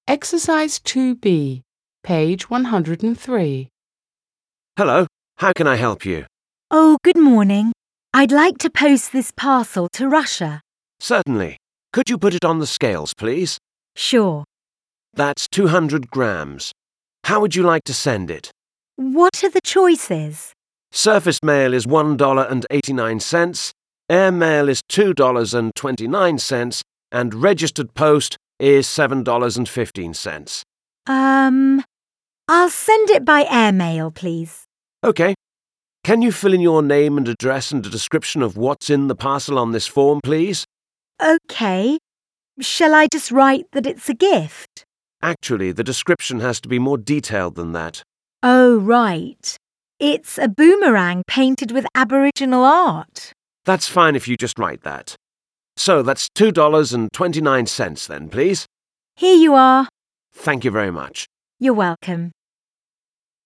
Exercise 2B, page 103. Hello, how can I help you? Oh, good morning. I'd like to post this parcel to Russia. Certainly. Could you put it on the scales, please? Sure. That's 200 grams. How would you like to send it? What are the choices? Surface mail is $1.89, air mail is $2.29, and registered post is $7.15. I'll send it by airmail, please. OK. Can you fill in your name and address and a description of what's in the parcel on this form, please? OK. Shall I just write that it's a gift? Actually, the description has to be more detailed than that. Oh, right. It's a boomerang painted with Aboriginal art. That's fine if you just write that. So that's $2.29 then, please. Here you are. Thank you very much. You're welcome.